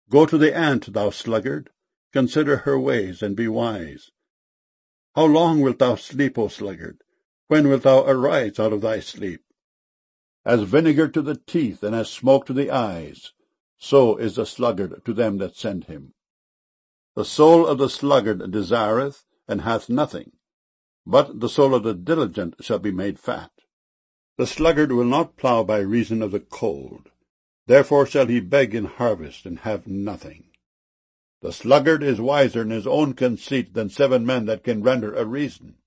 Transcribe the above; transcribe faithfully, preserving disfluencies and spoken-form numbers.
Go to the ant, thou sluggard, consider her ways, and be wise. How long wilt thou sleep, O sluggard? When wilt thou arise out of thy sleep? As vinegar to the teeth, and as smoke to the eyes, so is the sluggard to them that send him. The soul of the sluggard desireth, and hath nothing, but the soul of the diligent shall be made fat. The sluggard will not plough by reason of the cold, therefore shall he beg in harvest, and have nothing. The sluggard is wiser in his own conceit than seven men that can render a reason.